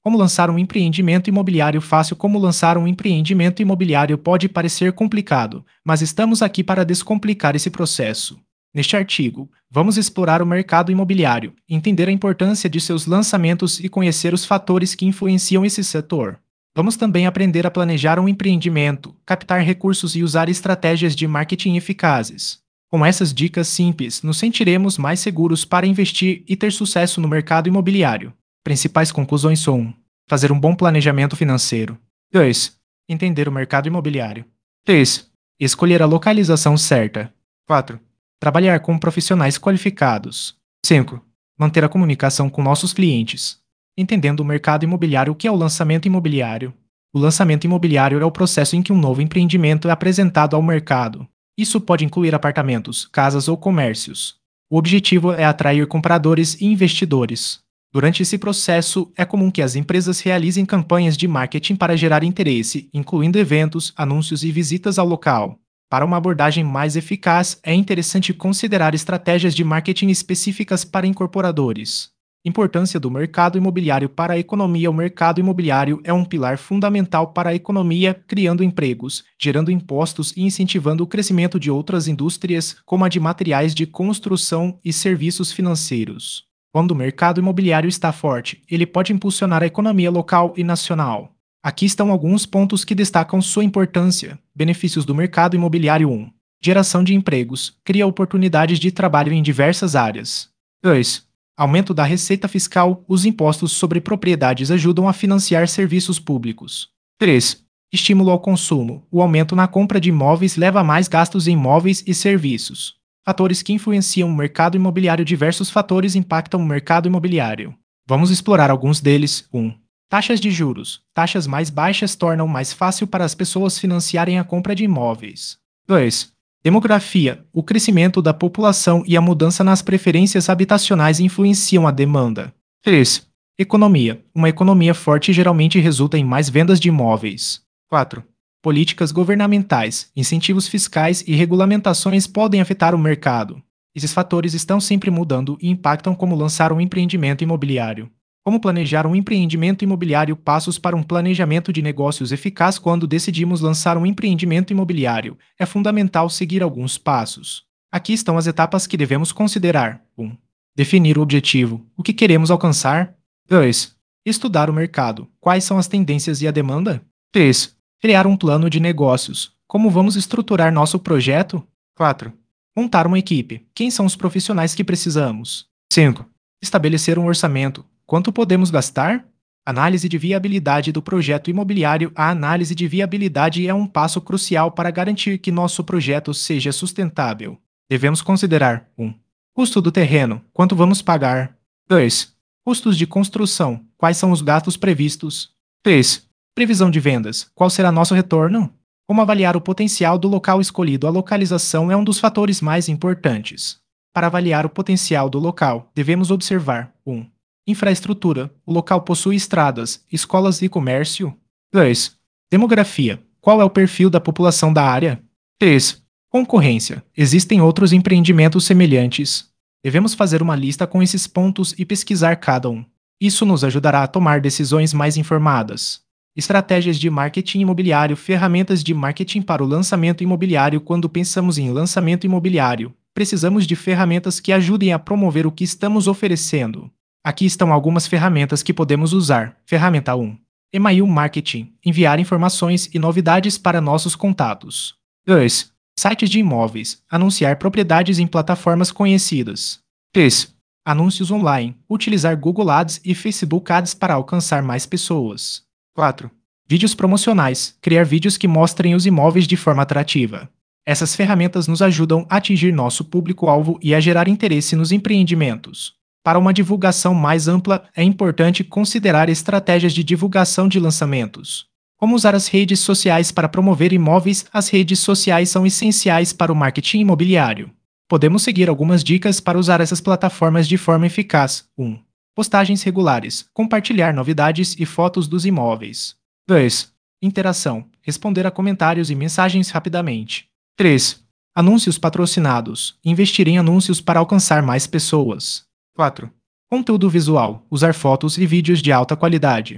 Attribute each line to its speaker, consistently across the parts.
Speaker 1: Como lançar um empreendimento imobiliário fácil? Como lançar um empreendimento imobiliário pode parecer complicado, mas estamos aqui para descomplicar esse processo. Neste artigo, vamos explorar o mercado imobiliário, entender a importância de seus lançamentos e conhecer os fatores que influenciam esse setor. Vamos também aprender a planejar um empreendimento, captar recursos e usar estratégias de marketing eficazes. Com essas dicas simples, nos sentiremos mais seguros para investir e ter sucesso no mercado imobiliário. Principais conclusões são: 1. Fazer um bom planejamento financeiro. 2. Entender o mercado imobiliário. 3. Escolher a localização certa. 4. Trabalhar com profissionais qualificados. 5. Manter a comunicação com nossos clientes. Entendendo o mercado imobiliário. O que é o lançamento imobiliário? O lançamento imobiliário é o processo em que um novo empreendimento é apresentado ao mercado. Isso pode incluir apartamentos, casas ou comércios. O objetivo é atrair compradores e investidores. Durante esse processo, é comum que as empresas realizem campanhas de marketing para gerar interesse, incluindo eventos, anúncios e visitas ao local. Para uma abordagem mais eficaz, é interessante considerar estratégias de marketing específicas para incorporadores. Importância do mercado imobiliário para a economia. O mercado imobiliário é um pilar fundamental para a economia, criando empregos, gerando impostos e incentivando o crescimento de outras indústrias, como a de materiais de construção e serviços financeiros. Quando o mercado imobiliário está forte, ele pode impulsionar a economia local e nacional. Aqui estão alguns pontos que destacam sua importância. Benefícios do mercado imobiliário. 1. Geração de empregos. Cria oportunidades de trabalho em diversas áreas. 2. Aumento da receita fiscal. Os impostos sobre propriedades ajudam a financiar serviços públicos. 3. Estímulo ao consumo. O aumento na compra de imóveis leva a mais gastos em móveis e serviços. Fatores que influenciam o mercado imobiliário. Diversos fatores impactam o mercado imobiliário. Vamos explorar alguns deles. 1. Taxas de juros. Taxas mais baixas tornam mais fácil para as pessoas financiarem a compra de imóveis. 2. Demografia. O crescimento da população e a mudança nas preferências habitacionais influenciam a demanda. 3. Economia. Uma economia forte geralmente resulta em mais vendas de imóveis. 4. Políticas governamentais, incentivos fiscais e regulamentações podem afetar o mercado. Esses fatores estão sempre mudando e impactam como lançar um empreendimento imobiliário. Como planejar um empreendimento imobiliário? Passos para um planejamento de negócios eficaz. Quando decidimos lançar um empreendimento imobiliário, é fundamental seguir alguns passos. Aqui estão as etapas que devemos considerar. 1. Definir o objetivo. O que queremos alcançar? 2. Estudar o mercado. Quais são as tendências e a demanda? 3. Criar um plano de negócios. Como vamos estruturar nosso projeto? 4. Montar uma equipe. Quem são os profissionais que precisamos? 5. Estabelecer um orçamento. Quanto podemos gastar? Análise de viabilidade do projeto imobiliário. A análise de viabilidade é um passo crucial para garantir que nosso projeto seja sustentável. Devemos considerar: 1. Custo do terreno. Quanto vamos pagar? 2. Custos de construção. Quais são os gastos previstos? 3. Previsão de vendas. Qual será nosso retorno? Como avaliar o potencial do local escolhido? A localização é um dos fatores mais importantes. Para avaliar o potencial do local, devemos observar: 1. Infraestrutura. O local possui estradas, escolas e comércio? 2. Demografia. Qual é o perfil da população da área? 3. Concorrência. Existem outros empreendimentos semelhantes? Devemos fazer uma lista com esses pontos e pesquisar cada um. Isso nos ajudará a tomar decisões mais informadas. Estratégias de marketing imobiliário. Ferramentas de marketing para o lançamento imobiliário. Quando pensamos em lançamento imobiliário, precisamos de ferramentas que ajudem a promover o que estamos oferecendo. Aqui estão algumas ferramentas que podemos usar. Ferramenta 1. E-mail marketing. Enviar informações e novidades para nossos contatos. 2. Sites de imóveis. Anunciar propriedades em plataformas conhecidas. 3. Anúncios online. Utilizar Google Ads e Facebook Ads para alcançar mais pessoas. 4. Vídeos promocionais. Criar vídeos que mostrem os imóveis de forma atrativa. Essas ferramentas nos ajudam a atingir nosso público-alvo e a gerar interesse nos empreendimentos. Para uma divulgação mais ampla, é importante considerar estratégias de divulgação de lançamentos. Como usar as redes sociais para promover imóveis? As redes sociais são essenciais para o marketing imobiliário. Podemos seguir algumas dicas para usar essas plataformas de forma eficaz. 1. Postagens regulares. Compartilhar novidades e fotos dos imóveis. 2. Interação. Responder a comentários e mensagens rapidamente. 3. Anúncios patrocinados. Investir em anúncios para alcançar mais pessoas. 4. Conteúdo visual. Usar fotos e vídeos de alta qualidade.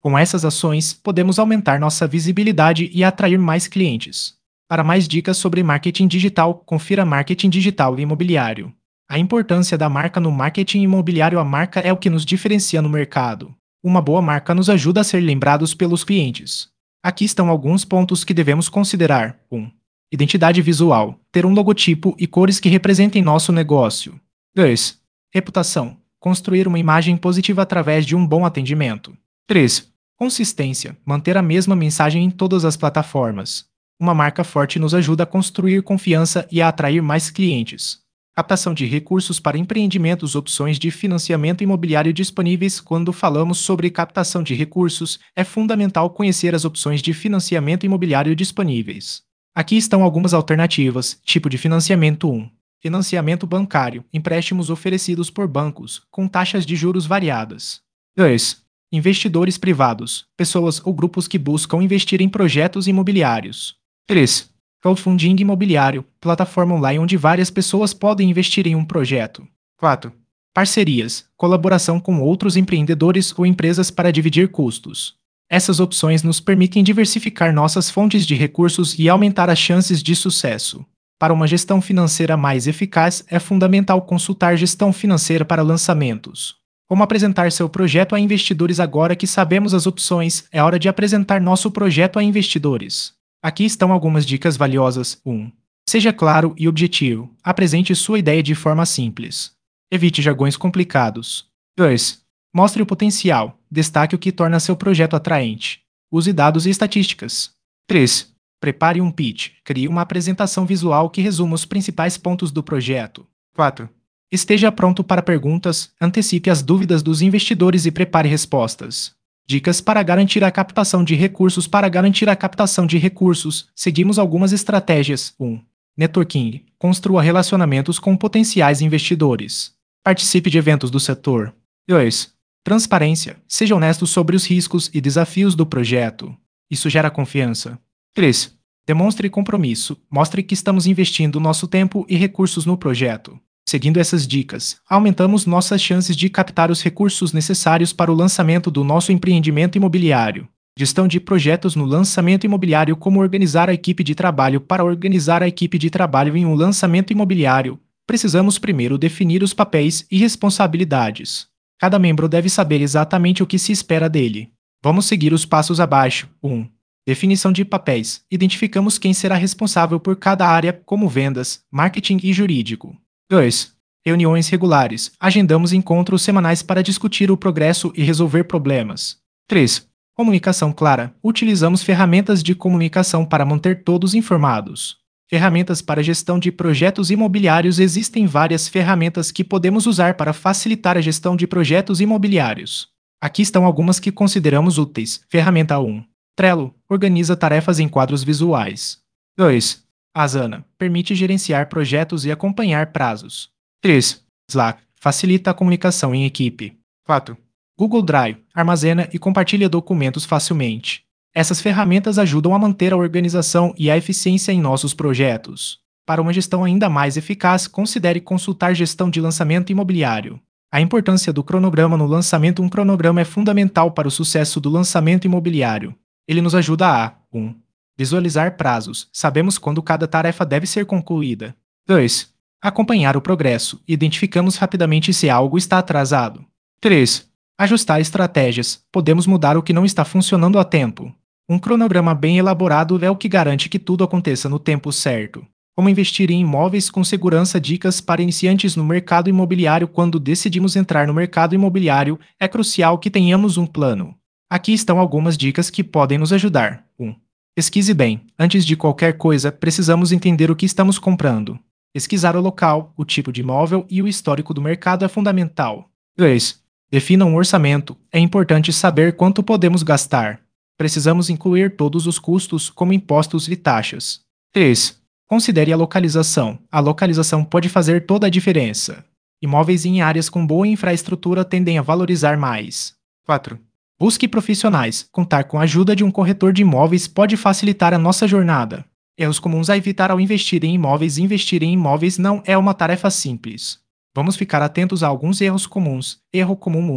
Speaker 1: Com essas ações, podemos aumentar nossa visibilidade e atrair mais clientes. Para mais dicas sobre marketing digital, confira Marketing Digital e Imobiliário. A importância da marca no marketing imobiliário. A marca é o que nos diferencia no mercado. Uma boa marca nos ajuda a ser lembrados pelos clientes. Aqui estão alguns pontos que devemos considerar. 1. Identidade visual. Ter um logotipo e cores que representem nosso negócio. 2. Reputação. Construir uma imagem positiva através de um bom atendimento. 3. Consistência. Manter a mesma mensagem em todas as plataformas. Uma marca forte nos ajuda a construir confiança e a atrair mais clientes. Captação de recursos para empreendimentos. Opções de financiamento imobiliário disponíveis. Quando falamos sobre captação de recursos, é fundamental conhecer as opções de financiamento imobiliário disponíveis. Aqui estão algumas alternativas. Tipo de financiamento: 1. Financiamento bancário. Empréstimos oferecidos por bancos, com taxas de juros variadas. 2. Investidores privados. Pessoas ou grupos que buscam investir em projetos imobiliários. 3. Crowdfunding imobiliário, plataforma online onde várias pessoas podem investir em um projeto. 4. Parcerias, colaboração com outros empreendedores ou empresas para dividir custos. Essas opções nos permitem diversificar nossas fontes de recursos e aumentar as chances de sucesso. Para uma gestão financeira mais eficaz, é fundamental consultar gestão financeira para lançamentos. Como apresentar seu projeto a investidores? Agora que sabemos as opções, é hora de apresentar nosso projeto a investidores. Aqui estão algumas dicas valiosas. 1. Seja claro e objetivo. Apresente sua ideia de forma simples. Evite jargões complicados. 2. Mostre o potencial. Destaque o que torna seu projeto atraente. Use dados e estatísticas. 3. Prepare um pitch. Crie uma apresentação visual que resuma os principais pontos do projeto. 4. Esteja pronto para perguntas, antecipe as dúvidas dos investidores e prepare respostas. Dicas para garantir a captação de recursos. Para garantir a captação de recursos, seguimos algumas estratégias. 1. Networking. Construa relacionamentos com potenciais investidores. Participe de eventos do setor. 2. Transparência. Seja honesto sobre os riscos e desafios do projeto. Isso gera confiança. 3. Demonstre compromisso. Mostre que estamos investindo nosso tempo e recursos no projeto. Seguindo essas dicas, aumentamos nossas chances de captar os recursos necessários para o lançamento do nosso empreendimento imobiliário. Gestão de projetos no lançamento imobiliário. Como organizar a equipe de trabalho? Para organizar a equipe de trabalho em um lançamento imobiliário, precisamos primeiro definir os papéis e responsabilidades. Cada membro deve saber exatamente o que se espera dele. Vamos seguir os passos abaixo. 1. Definição de papéis. Identificamos quem será responsável por cada área, como vendas, marketing e jurídico. 2. Reuniões regulares. Agendamos encontros semanais para discutir o progresso e resolver problemas. 3. Comunicação clara. Utilizamos ferramentas de comunicação para manter todos informados. Ferramentas para gestão de projetos imobiliários. Existem várias ferramentas que podemos usar para facilitar a gestão de projetos imobiliários. Aqui estão algumas que consideramos úteis. Ferramenta 1. Trello. Organiza tarefas em quadros visuais. 2. Asana. Permite gerenciar projetos e acompanhar prazos. 3. Slack. Facilita a comunicação em equipe. 4. Google Drive. Armazena e compartilha documentos facilmente. Essas ferramentas ajudam a manter a organização e a eficiência em nossos projetos. Para uma gestão ainda mais eficaz, considere consultar gestão de lançamento imobiliário. A importância do cronograma no lançamento. Um cronograma é fundamental para o sucesso do lançamento imobiliário. Ele nos ajuda a 1. Visualizar prazos. Sabemos quando cada tarefa deve ser concluída. 2. Acompanhar o progresso. Identificamos rapidamente se algo está atrasado. 3. Ajustar estratégias. Podemos mudar o que não está funcionando a tempo. Um cronograma bem elaborado é o que garante que tudo aconteça no tempo certo. Como investir em imóveis com segurança. Dicas para iniciantes no mercado imobiliário. Quando decidimos entrar no mercado imobiliário, é crucial que tenhamos um plano. Aqui estão algumas dicas que podem nos ajudar. 1. Pesquise bem. Antes de qualquer coisa, precisamos entender o que estamos comprando. Pesquisar o local, o tipo de imóvel e o histórico do mercado é fundamental. 2. Defina um orçamento. É importante saber quanto podemos gastar. Precisamos incluir todos os custos, como impostos e taxas. 3. Considere a localização. A localização pode fazer toda a diferença. Imóveis em áreas com boa infraestrutura tendem a valorizar mais. 4. Busque profissionais. Contar com a ajuda de um corretor de imóveis pode facilitar a nossa jornada. Erros comuns a evitar ao investir em imóveis. Investir em imóveis não é uma tarefa simples. Vamos ficar atentos a alguns erros comuns. Erro comum 1.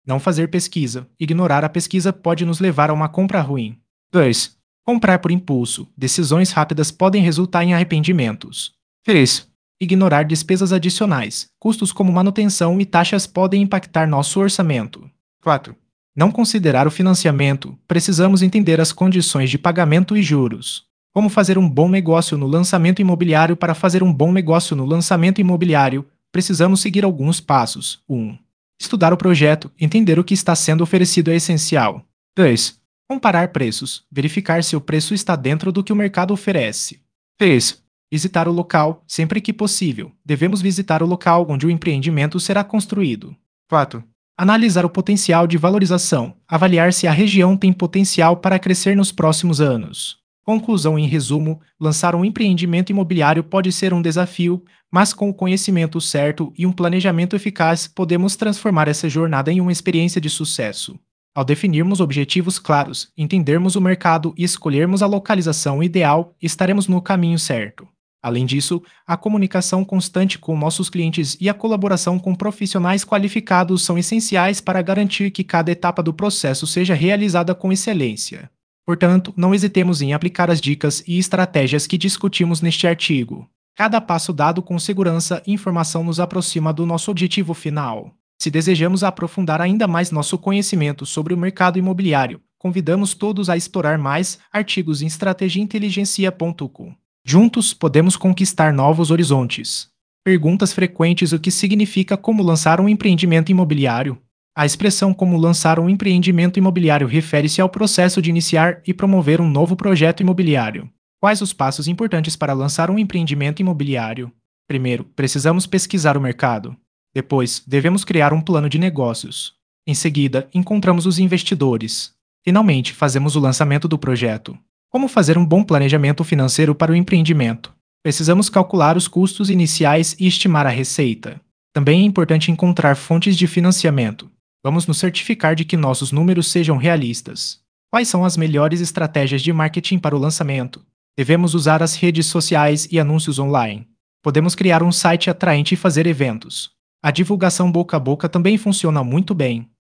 Speaker 1: Não fazer pesquisa. Ignorar a pesquisa pode nos levar a uma compra ruim. 2. Comprar por impulso. Decisões rápidas podem resultar em arrependimentos. 3. Ignorar despesas adicionais. Custos como manutenção e taxas podem impactar nosso orçamento. 4. Não considerar o financiamento. Precisamos entender as condições de pagamento e juros. Como fazer um bom negócio no lançamento imobiliário? Para fazer um bom negócio no lançamento imobiliário, precisamos seguir alguns passos. 1. Estudar o projeto, entender o que está sendo oferecido é essencial. 2. Comparar preços, verificar se o preço está dentro do que o mercado oferece. 3. Visitar o local, sempre que possível. Devemos visitar o local onde o empreendimento será construído. 4. Analisar o potencial de valorização, avaliar se a região tem potencial para crescer nos próximos anos. Conclusão: em resumo, lançar um empreendimento imobiliário pode ser um desafio, mas com o conhecimento certo e um planejamento eficaz, podemos transformar essa jornada em uma experiência de sucesso. Ao definirmos objetivos claros, entendermos o mercado e escolhermos a localização ideal, estaremos no caminho certo. Além disso, a comunicação constante com nossos clientes e a colaboração com profissionais qualificados são essenciais para garantir que cada etapa do processo seja realizada com excelência. Portanto, não hesitemos em aplicar as dicas e estratégias que discutimos neste artigo. Cada passo dado com segurança e informação nos aproxima do nosso objetivo final. Se desejamos aprofundar ainda mais nosso conhecimento sobre o mercado imobiliário, convidamos todos a explorar mais artigos em estrategiainteligencia.com. Juntos podemos conquistar novos horizontes. Perguntas frequentes: o que significa como lançar um empreendimento imobiliário? A expressão como lançar um empreendimento imobiliário refere-se ao processo de iniciar e promover um novo projeto imobiliário. Quais os passos importantes para lançar um empreendimento imobiliário? Primeiro, precisamos pesquisar o mercado. Depois, devemos criar um plano de negócios. Em seguida, encontramos os investidores. Finalmente, fazemos o lançamento do projeto. Como fazer um bom planejamento financeiro para o empreendimento? Precisamos calcular os custos iniciais e estimar a receita. Também é importante encontrar fontes de financiamento. Vamos nos certificar de que nossos números sejam realistas. Quais são as melhores estratégias de marketing para o lançamento? Devemos usar as redes sociais e anúncios online. Podemos criar um site atraente e fazer eventos. A divulgação boca a boca também funciona muito bem.